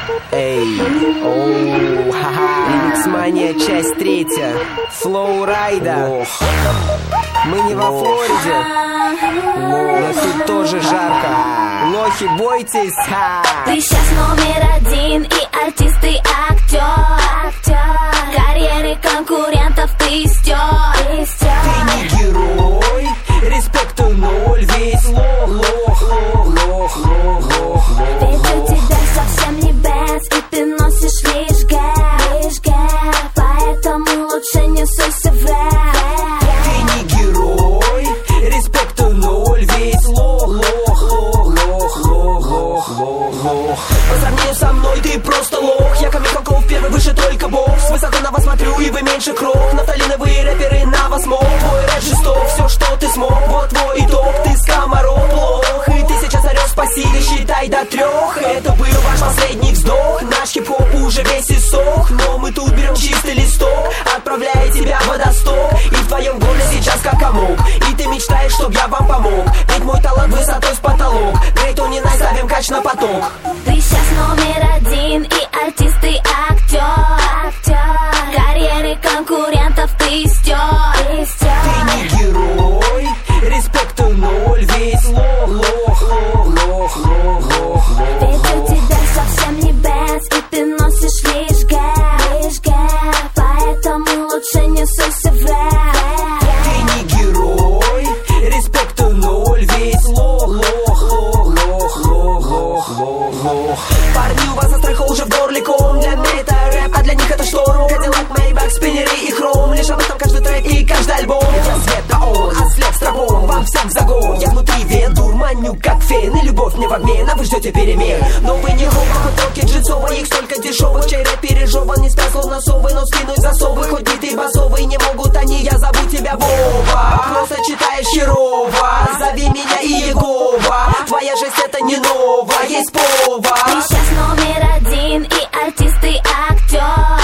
Эй, оу, ха-ха. Ремикс-мания, часть 3. Флоурайда. Мы не во Флориде, но тут тоже жарко. Лохи, бойтесь. Ты сейчас номер 1 и артист, и актер. Карьеры конкурентов ты стер. Ты не герой, респекту ноль. Весь лох. Ведь у тебя совсем не бэс, и ты носишь лишь гэп. Поэтому лучше не суйся в рэп. Ты не герой, респекту ноль. Весь лох. По сравнению со мной ты просто лох. Я как Михалков, первый выше только бог. С высоты на вас смотрю, и вы меньше крох. Нафталиновые рэперы на вас мог. Твой рэп жесток, все, что ты смог. Вот твой итог, ты скоморох плох. И ты сейчас орешь спасибо, считай до 3. Это был ваш последний вздох. Наш хип-хоп уже весь иссох. Но мы тут берем чистый листок, отправляя тебя в водосток. И в твоем горле сейчас как комок. И ты мечтаешь, чтоб я вам помог. Ведь мой талант высотой с потолок. Грейту не ставим кач на поток. Ты сейчас номер 1 и артист, и актер. Карьеры конкурентов ты стер. Ты не герой, респекту ноль. Весь лох. Ведь у тебя совсем не бэс, и ты носишь лишь гэп. Поэтому лучше не суйся в рэп. Ты не герой, респекту ноль. Весь лох. Парни, у вас застряхал уже в горле ком. Для меня это рэп, а для них это шторм. Кадиллак, Мейбах, спиннеры и хром. Лишь об этом каждый трек и каждый альбом. Я свет, да он, а след стробом. Вам всем в загон, я внутри вен. Дурманю как фен, и любовь мне в обмен. А вы ждете перемен. Но вы не хопа, потоки джинсовых. Их столько дешевых, чей рэп пережеван. Не спят словно совы, но скинуть засовы. Хоть битые басовые не могут они, я зову тебя Вова. Просто читаешь херово, зови меня Иегова. Твоя жесть это не новая, есть повод. Ты сейчас номер 1 и артист, и актер.